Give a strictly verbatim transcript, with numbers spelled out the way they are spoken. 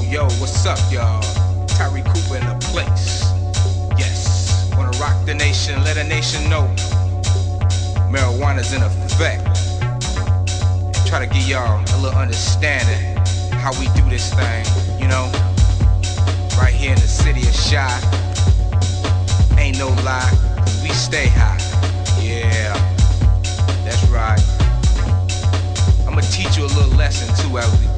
Yo, what's up, y'all? Tyree Cooper in the place. Yes, wanna rock the nation, let a nation know marijuana's in effect. And try to give y'all a little understanding how we do this thing, you know? Right here in the city of Chi. Ain't no lie, we stay high. Yeah, that's right. I'ma teach you a little lesson too as we